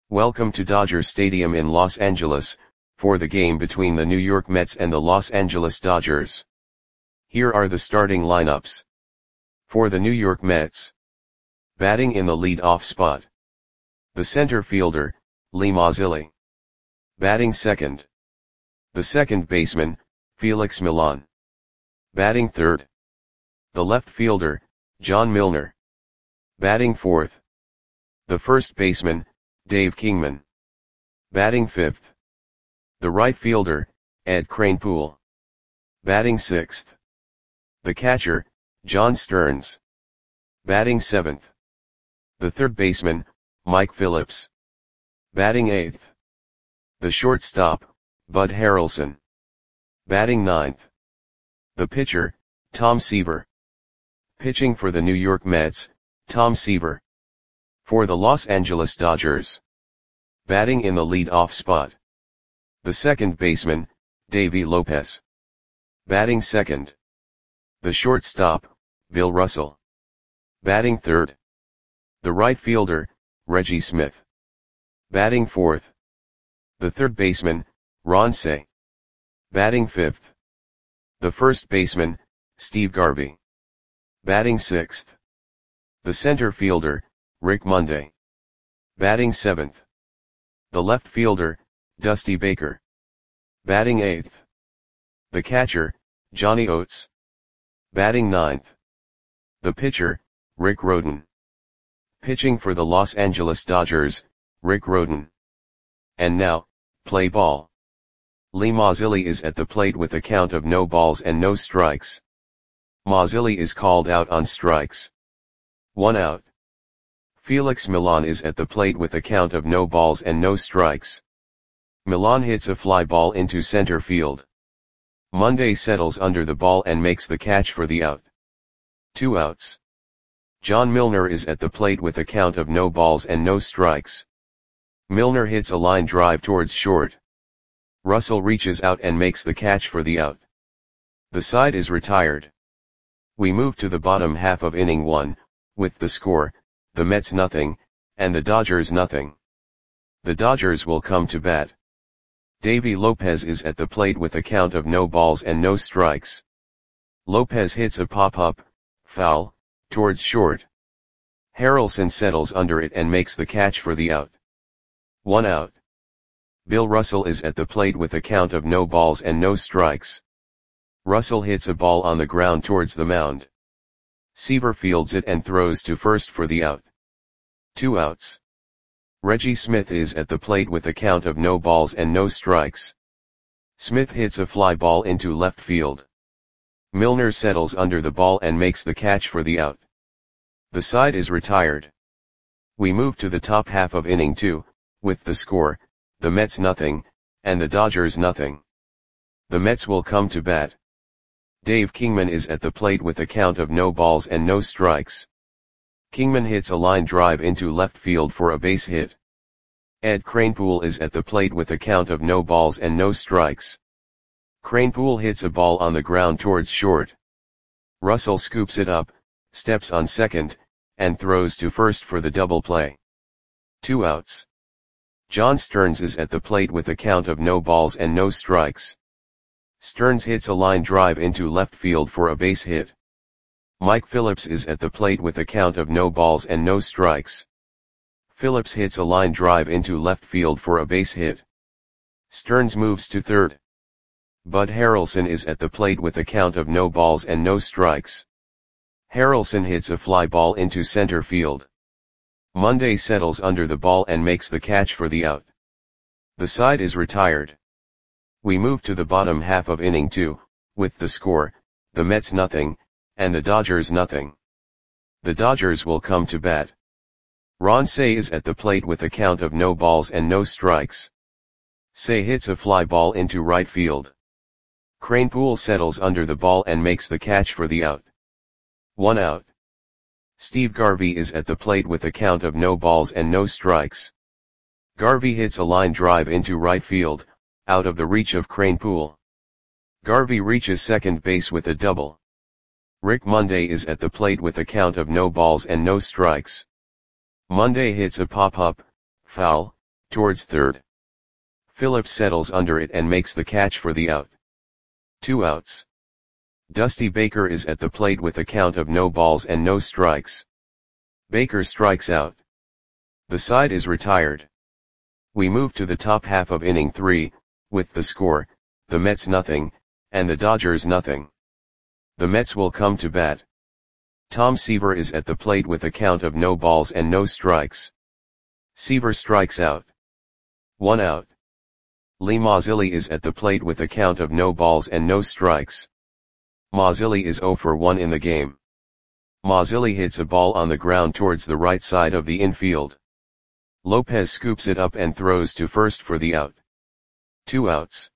Welcome to Dodger Stadium in Los Angeles, for the game between the New York Mets and the Los Angeles Dodgers. Here are the starting lineups. For the New York Mets. Batting in the lead-off spot. The center fielder, Lee Mazzilli. Batting second. The second baseman, Felix Millan. Batting third. The left fielder, John Milner. Batting fourth. The first baseman, Dave Kingman. Batting fifth. The right fielder, Ed Kranepool. Batting sixth. The catcher, John Stearns. Batting seventh. The third baseman, Mike Phillips. Batting eighth. The shortstop, Bud Harrelson. Batting ninth. The pitcher, Tom Seaver. Pitching for the New York Mets, Tom Seaver. For the Los Angeles Dodgers. Batting in the lead-off spot. The second baseman, Davey Lopez. Batting second. The shortstop, Bill Russell. Batting third. The right fielder, Reggie Smith. Batting fourth. The third baseman, Ron Cey. Batting fifth. The first baseman, Steve Garvey. Batting sixth. The center fielder, Rick Monday. Batting seventh. The left fielder, Dusty Baker. Batting eighth. The catcher, Johnny Oates. Batting ninth. The pitcher, Rick Rhoden. Pitching for the Los Angeles Dodgers, Rick Rhoden. And now, play ball. Lee Mazzilli is at the plate with a count of no balls and no strikes. Mazzilli is called out on strikes. 1 out. Felix Millan is at the plate with a count of no balls and no strikes. Millan hits a fly ball into center field. Monday settles under the ball and makes the catch for the out. 2 outs. John Milner is at the plate with a count of no balls and no strikes. Milner hits a line drive towards short. Russell reaches out and makes the catch for the out. The side is retired. We move to the bottom half of inning 1, with the score, the Mets nothing, and the Dodgers nothing. The Dodgers will come to bat. Davey Lopez is at the plate with a count of no balls and no strikes. Lopez hits a pop-up, foul, towards short. Harrelson settles under it and makes the catch for the out. 1 out. Bill Russell is at the plate with a count of no balls and no strikes. Russell hits a ball on the ground towards the mound. Seaver fields it and throws to first for the out. 2 outs. Reggie Smith is at the plate with a count of no balls and no strikes. Smith hits a fly ball into left field. Milner settles under the ball and makes the catch for the out. The side is retired. We move to the top half of inning 2, with the score, the Mets nothing, and the Dodgers nothing. The Mets will come to bat. Dave Kingman is at the plate with a count of no balls and no strikes. Kingman hits a line drive into left field for a base hit. Ed Kranepool is at the plate with a count of no balls and no strikes. Kranepool hits a ball on the ground towards short. Russell scoops it up, steps on second, and throws to first for the double play. 2 outs. John Stearns is at the plate with a count of no balls and no strikes. Stearns hits a line drive into left field for a base hit. Mike Phillips is at the plate with a count of no balls and no strikes. Phillips hits a line drive into left field for a base hit. Stearns moves to third. Bud Harrelson is at the plate with a count of no balls and no strikes. Harrelson hits a fly ball into center field. Monday settles under the ball and makes the catch for the out. The side is retired. We move to the bottom half of inning 2, with the score, the Mets nothing, and the Dodgers nothing. The Dodgers will come to bat. Ron Cey is at the plate with a count of no balls and no strikes. Cey hits a fly ball into right field. Kranepool settles under the ball and makes the catch for the out. 1 out. Steve Garvey is at the plate with a count of no balls and no strikes. Garvey hits a line drive into right field, out of the reach of Kranepool. Garvey reaches second base with a double. Rick Monday is at the plate with a count of no balls and no strikes. Monday hits a pop-up, foul, towards third. Phillips settles under it and makes the catch for the out. 2 outs. Dusty Baker is at the plate with a count of no balls and no strikes. Baker strikes out. The side is retired. We move to the top half of inning 3, with the score, the Mets nothing, and the Dodgers nothing. The Mets will come to bat. Tom Seaver is at the plate with a count of no balls and no strikes. Seaver strikes out. 1 out. Lee Mazzilli is at the plate with a count of no balls and no strikes. Mazzilli is 0 for 1 in the game. Mazzilli hits a ball on the ground towards the right side of the infield. Lopez scoops it up and throws to first for the out. 2 outs.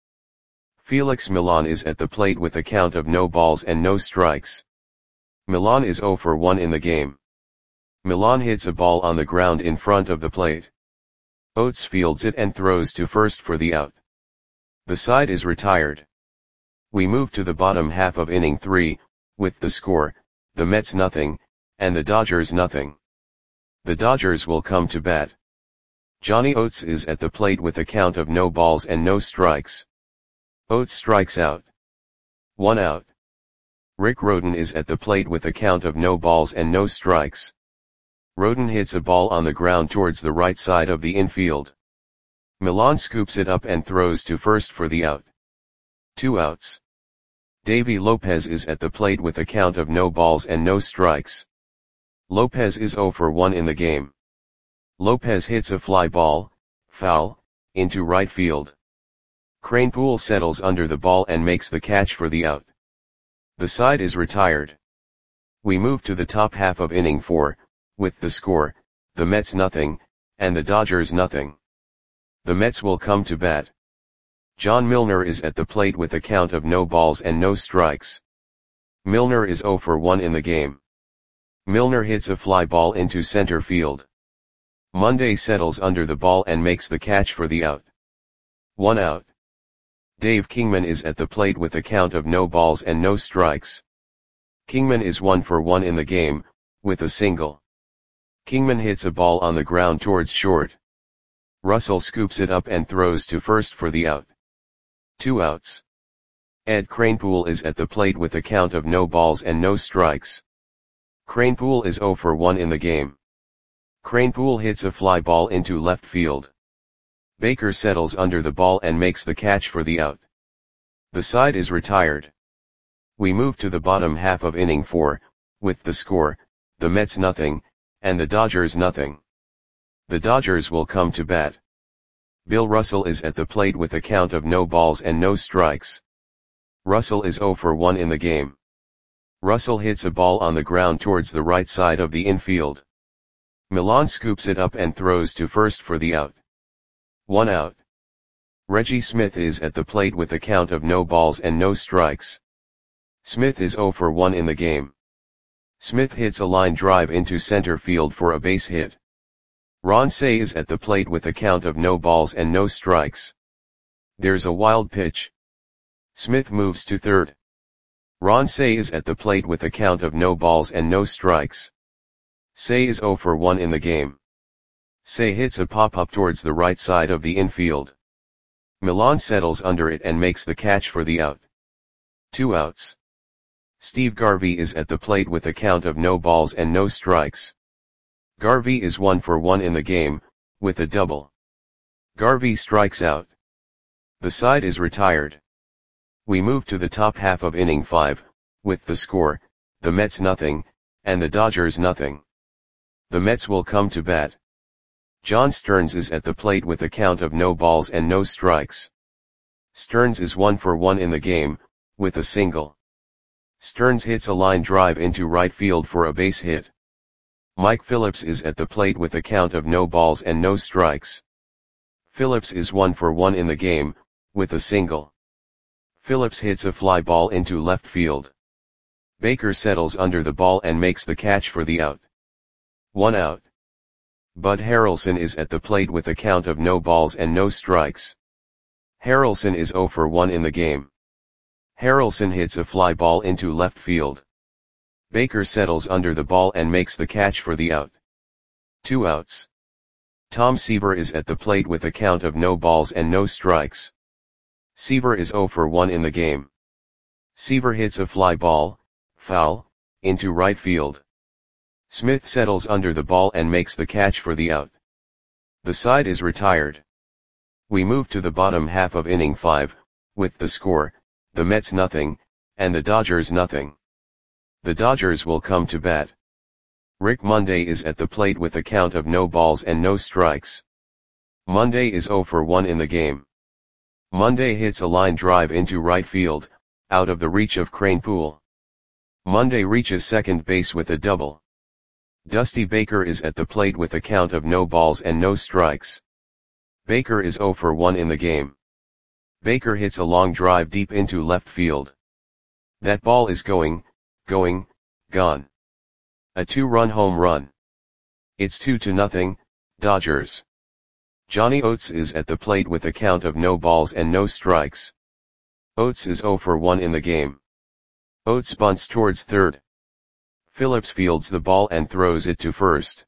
Felix Millan is at the plate with a count of no balls and no strikes. Millan is 0 for 1 in the game. Millan hits a ball on the ground in front of the plate. Oates fields it and throws to first for the out. The side is retired. We move to the bottom half of inning 3, with the score, the Mets nothing, and the Dodgers nothing. The Dodgers will come to bat. Johnny Oates is at the plate with a count of no balls and no strikes. Oates strikes out. 1 out. Rick Rhoden is at the plate with a count of no balls and no strikes. Rhoden hits a ball on the ground towards the right side of the infield. Millan scoops it up and throws to first for the out. 2 outs. Davy Lopez is at the plate with a count of no balls and no strikes. Lopez is 0 for 1 in the game. Lopez hits a fly ball, foul, into right field. Kranepool settles under the ball and makes the catch for the out. The side is retired. We move to the top half of inning 4, with the score, the Mets nothing, and the Dodgers nothing. The Mets will come to bat. John Milner is at the plate with a count of no balls and no strikes. Milner is 0 for 1 in the game. Milner hits a fly ball into center field. Monday settles under the ball and makes the catch for the out. 1 out. Dave Kingman is at the plate with a count of no balls and no strikes. Kingman is 1 for 1 in the game, with a single. Kingman hits a ball on the ground towards short. Russell scoops it up and throws to first for the out. 2 outs. Ed Kranepool is at the plate with a count of no balls and no strikes. Kranepool is 0 for 1 in the game. Kranepool hits a fly ball into left field. Baker settles under the ball and makes the catch for the out. The side is retired. We move to the bottom half of inning 4, with the score, the Mets nothing, and the Dodgers nothing. The Dodgers will come to bat. Bill Russell is at the plate with a count of no balls and no strikes. Russell is 0 for 1 in the game. Russell hits a ball on the ground towards the right side of the infield. Millan scoops it up and throws to first for the out. 1 out. Reggie Smith is at the plate with a count of no balls and no strikes. Smith is 0 for 1 in the game. Smith hits a line drive into center field for a base hit. Ron Cey is at the plate with a count of no balls and no strikes. There's a wild pitch. Smith moves to third. Ron Cey is at the plate with a count of no balls and no strikes. Cey is 0 for 1 in the game. Cey hits a pop-up towards the right side of the infield. Millan settles under it and makes the catch for the out. 2 outs. Steve Garvey is at the plate with a count of no balls and no strikes. Garvey is 1 for 1 in the game, with a double. Garvey strikes out. The side is retired. We move to the top half of inning 5, with the score, the Mets nothing, and the Dodgers nothing. The Mets will come to bat. John Stearns is at the plate with a count of no balls and no strikes. Stearns is 1 for 1 in the game, with a single. Stearns hits a line drive into right field for a base hit. Mike Phillips is at the plate with a count of no balls and no strikes. Phillips is 1 for 1 in the game, with a single. Phillips hits a fly ball into left field. Baker settles under the ball and makes the catch for the out. 1 out. Bud Harrelson is at the plate with a count of no balls and no strikes. Harrelson is 0 for 1 in the game. Harrelson hits a fly ball into left field. Baker settles under the ball and makes the catch for the out. 2 outs. Tom Seaver is at the plate with a count of no balls and no strikes. Seaver is 0 for 1 in the game. Seaver hits a fly ball, foul, into right field. Smith settles under the ball and makes the catch for the out. The side is retired. We move to the bottom half of inning 5, with the score, the Mets nothing, and the Dodgers nothing. The Dodgers will come to bat. Rick Monday is at the plate with a count of no balls and no strikes. Monday is 0 for 1 in the game. Monday hits a line drive into right field, out of the reach of Kranepool. Monday reaches second base with a double. Dusty Baker is at the plate with a count of no balls and no strikes. Baker is 0 for 1 in the game. Baker hits a long drive deep into left field. That ball is going, gone. A 2-run home run. It's 2-0, Dodgers. Johnny Oates is at the plate with a count of no balls and no strikes. Oates is 0 for 1 in the game. Oates bunts towards third. Phillips fields the ball and throws it to first.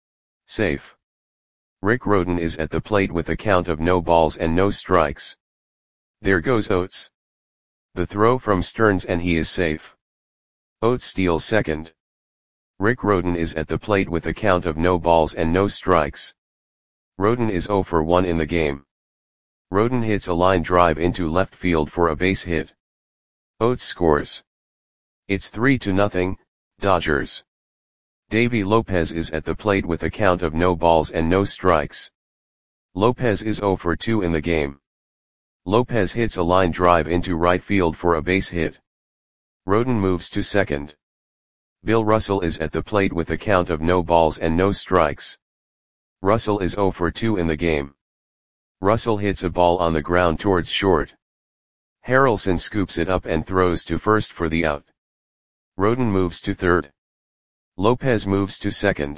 Safe. Rick Rhoden is at the plate with a count of no balls and no strikes. There goes Oates. The throw from Stearns and he is safe. Oates steals second. Rick Rhoden is at the plate with a count of no balls and no strikes. Rhoden is 0 for 1 in the game. Rhoden hits a line drive into left field for a base hit. Oates scores. It's 3-0, Dodgers. Davey Lopez is at the plate with a count of no balls and no strikes. Lopez is 0 for 2 in the game. Lopez hits a line drive into right field for a base hit. Rhoden moves to second. Bill Russell is at the plate with a count of no balls and no strikes. Russell is 0 for 2 in the game. Russell hits a ball on the ground towards short. Harrelson scoops it up and throws to first for the out. Rhoden moves to third. Lopez moves to second.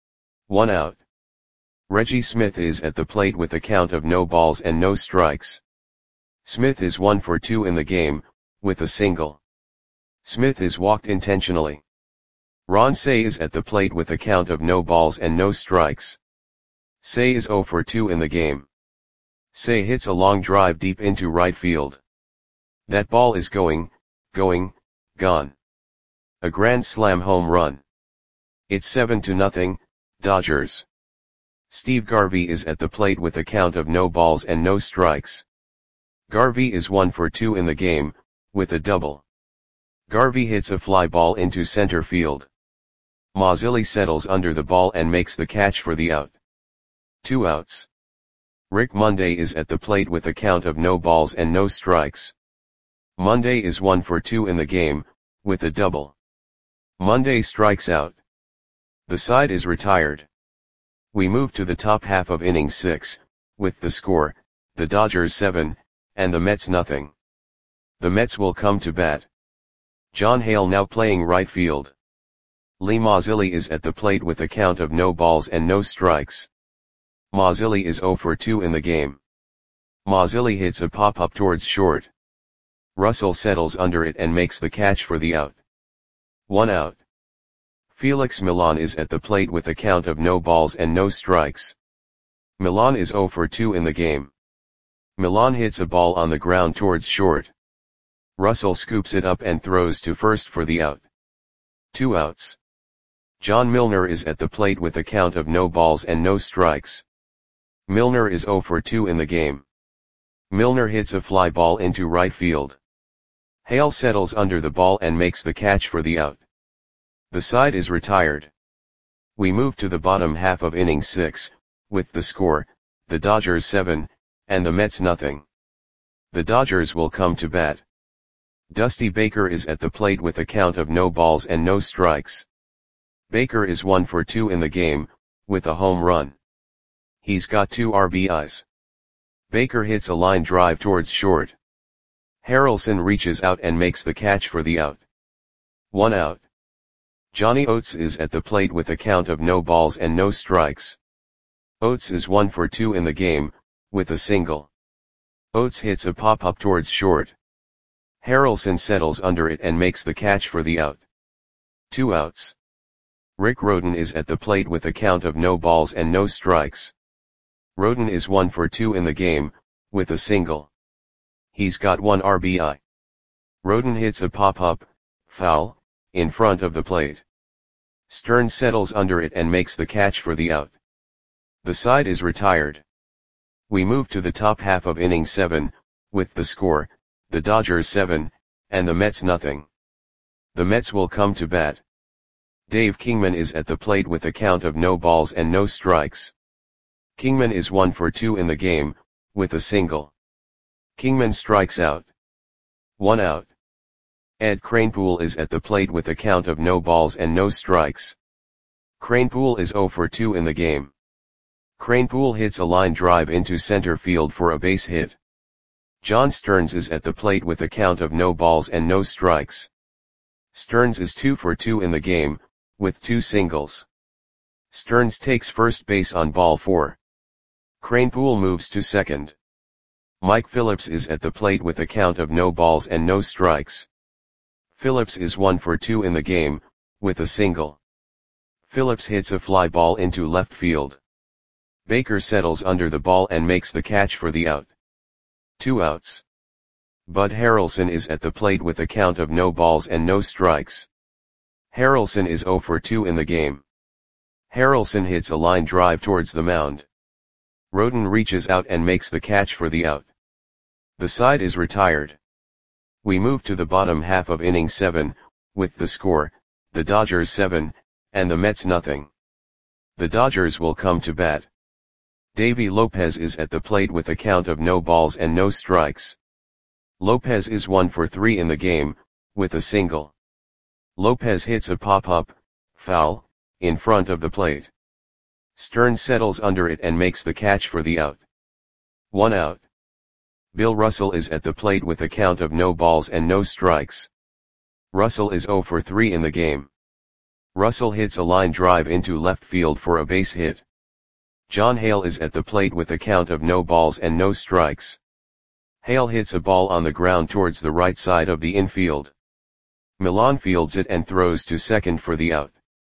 1 out. Reggie Smith is at the plate with a count of no balls and no strikes. Smith is 1 for 2 in the game, with a single. Smith is walked intentionally. Ron Cey is at the plate with a count of no balls and no strikes. Cey is 0 for 2 in the game. Cey hits a long drive deep into right field. That ball is going, gone. A grand slam home run. It's 7-0, Dodgers. Steve Garvey is at the plate with a count of no balls and no strikes. Garvey is 1 for 2 in the game, with a double. Garvey hits a fly ball into center field. Mazzilli settles under the ball and makes the catch for the out. 2 outs. Rick Monday is at the plate with a count of no balls and no strikes. Monday is 1 for 2 in the game, with a double. Monday strikes out. The side is retired. We move to the top half of inning 6, with the score, the Dodgers 7, and the Mets nothing. The Mets will come to bat. John Hale now playing right field. Lee Mazzilli is at the plate with a count of no balls and no strikes. Mazzilli is 0 for 2 in the game. Mazzilli hits a pop-up towards short. Russell settles under it and makes the catch for the out. 1 out. Felix Millan is at the plate with a count of no balls and no strikes. Millan is 0 for 2 in the game. Millan hits a ball on the ground towards short. Russell scoops it up and throws to first for the out. 2 outs. John Milner is at the plate with a count of no balls and no strikes. Milner is 0 for 2 in the game. Milner hits a fly ball into right field. Hale settles under the ball and makes the catch for the out. The side is retired. We move to the bottom half of inning 6, with the score, the Dodgers 7, and the Mets nothing. The Dodgers will come to bat. Dusty Baker is at the plate with a count of no balls and no strikes. Baker is 1 for 2 in the game, with a home run. He's got 2 RBIs. Baker hits a line drive towards short. Harrelson reaches out and makes the catch for the out. 1 out. Johnny Oates is at the plate with a count of no balls and no strikes. Oates is 1 for 2 in the game, with a single. Oates hits a pop-up towards short. Harrelson settles under it and makes the catch for the out. 2 outs. Rick Rhoden is at the plate with a count of no balls and no strikes. Roden is 1 for 2 in the game, with a single. He's got 1 RBI. Roden hits a pop-up, foul, in front of the plate. Stearns settles under it and makes the catch for the out. The side is retired. We move to the top half of inning 7, with the score, the Dodgers 7, and the Mets nothing. The Mets will come to bat. Dave Kingman is at the plate with a count of no balls and no strikes. Kingman is 1 for 2 in the game, with a single. Kingman strikes out. 1 out. Ed Kranepool is at the plate with a count of no balls and no strikes. Kranepool is 0 for 2 in the game. Kranepool hits a line drive into center field for a base hit. John Stearns is at the plate with a count of no balls and no strikes. Stearns is 2 for 2 in the game, with 2 singles. Stearns takes first base on ball 4. Kranepool moves to second. Mike Phillips is at the plate with a count of no balls and no strikes. Phillips is 1 for 2 in the game, with a single. Phillips hits a fly ball into left field. Baker settles under the ball and makes the catch for the out. 2 outs. Bud Harrelson is at the plate with a count of no balls and no strikes. Harrelson is 0 for 2 in the game. Harrelson hits a line drive towards the mound. Roden reaches out and makes the catch for the out. The side is retired. We move to the bottom half of inning 7, with the score, the Dodgers 7, and the Mets nothing. The Dodgers will come to bat. Davy Lopez is at the plate with a count of no balls and no strikes. Lopez is 1 for 3 in the game, with a single. Lopez hits a pop-up, foul, in front of the plate. Stearns settles under it and makes the catch for the out. 1 out. Bill Russell is at the plate with a count of no balls and no strikes. Russell is 0 for 3 in the game. Russell hits a line drive into left field for a base hit. John Hale is at the plate with a count of no balls and no strikes. Hale hits a ball on the ground towards the right side of the infield. Millan fields it and throws to second for the out.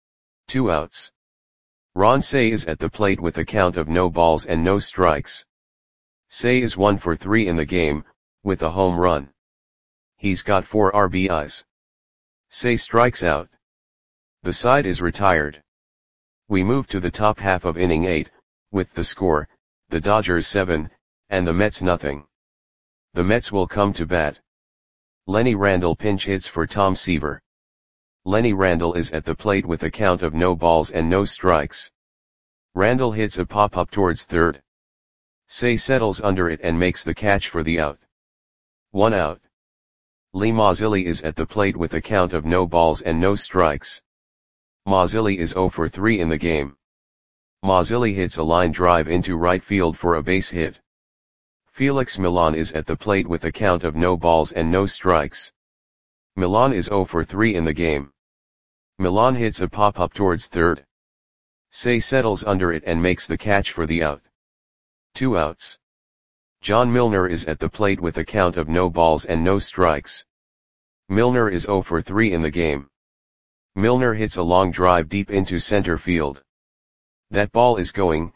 2 outs. Ron Cey is at the plate with a count of no balls and no strikes. Cey is 1 for 3 in the game, with a home run. He's got 4 RBIs. Cey strikes out. The side is retired. We move to the top half of inning 8, with the score, the Dodgers 7, and the Mets nothing. The Mets will come to bat. Lenny Randle pinch hits for Tom Seaver. Lenny Randle is at the plate with a count of no balls and no strikes. Randle hits a pop-up towards third. Cey settles under it and makes the catch for the out. 1 out. Lee Mazzilli is at the plate with a count of no balls and no strikes. Mazzilli is 0 for 3 in the game. Mazzilli hits a line drive into right field for a base hit. Felix Millan is at the plate with a count of no balls and no strikes. Millan is 0 for 3 in the game. Millan hits a pop-up towards third. Cey settles under it and makes the catch for the out. 2 outs. John Milner is at the plate with a count of no balls and no strikes. Milner is 0 for 3 in the game. Milner hits a long drive deep into center field. That ball is gone.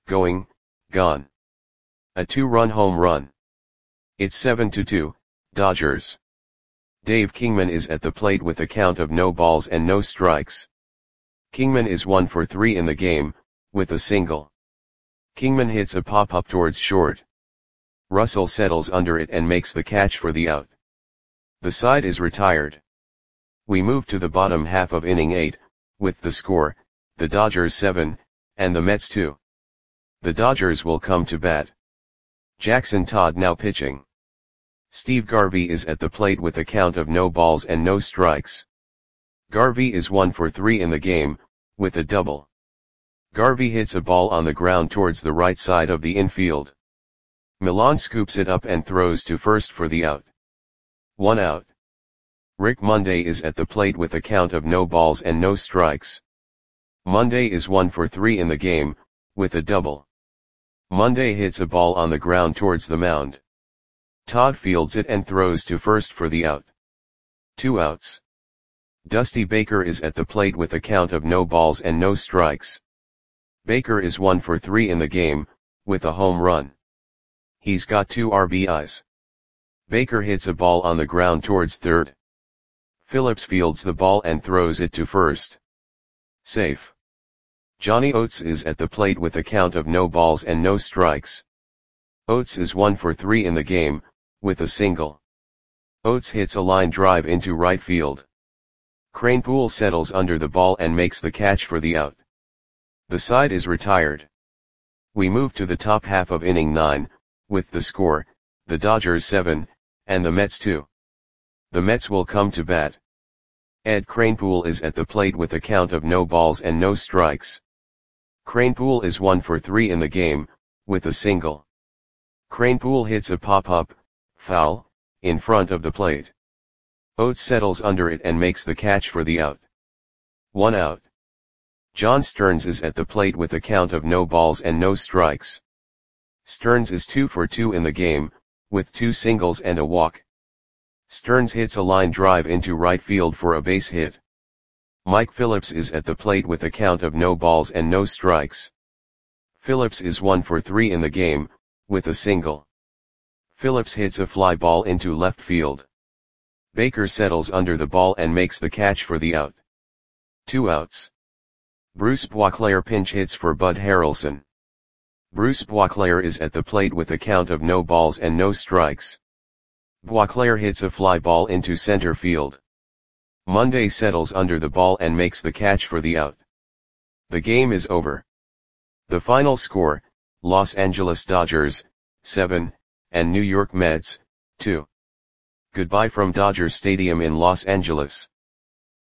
A 2-run home run. It's 7-2, Dodgers. Dave Kingman is at the plate with a count of no balls and no strikes. Kingman is 1 for 3 in the game, with a single. Kingman hits a pop-up towards short. Russell settles under it and makes the catch for the out. The side is retired. We move to the bottom half of inning 8, with the score, the Dodgers 7, and the Mets 2. The Dodgers will come to bat. Jackson Todd now pitching. Steve Garvey is at the plate with a count of no balls and no strikes. Garvey is 1 for 3 in the game, with a double. Garvey hits a ball on the ground towards the right side of the infield. Millan scoops it up and throws to first for the out. 1 out. Rick Monday is at the plate with a count of no balls and no strikes. Monday is 1 for 3 in the game, with a double. Monday hits a ball on the ground towards the mound. Todd fields it and throws to first for the out. 2 outs. Dusty Baker is at the plate with a count of no balls and no strikes. Baker is 1 for 3 in the game, with a home run. He's got 2 RBIs. Baker hits a ball on the ground towards third. Phillips fields the ball and throws it to first. Safe. Johnny Oates is at the plate with a count of no balls and no strikes. Oates is 1 for 3 in the game, with a single. Oates hits a line drive into right field. Kranepool settles under the ball and makes the catch for the out. The side is retired. We move to the top half of inning 9, with the score, the Dodgers 7, and the Mets 2. The Mets will come to bat. Ed Kranepool is at the plate with a count of no balls and no strikes. Kranepool is 1 for 3 in the game, with a single. Kranepool hits a pop-up, foul, in front of the plate. Oates settles under it and makes the catch for the out. 1 out. John Stearns is at the plate with a count of no balls and no strikes. Stearns is 2 for 2 in the game, with 2 singles and a walk. Stearns hits a line drive into right field for a base hit. Mike Phillips is at the plate with a count of no balls and no strikes. Phillips is 1 for 3 in the game, with a single. Phillips hits a fly ball into left field. Baker settles under the ball and makes the catch for the out. 2 outs. Bruce Boisclair pinch hits for Bud Harrelson. Bruce Boisclair is at the plate with a count of no balls and no strikes. Boisclair hits a fly ball into center field. Monday settles under the ball and makes the catch for the out. The game is over. The final score, Los Angeles Dodgers, 7, and New York Mets, 2. Goodbye from Dodger Stadium in Los Angeles.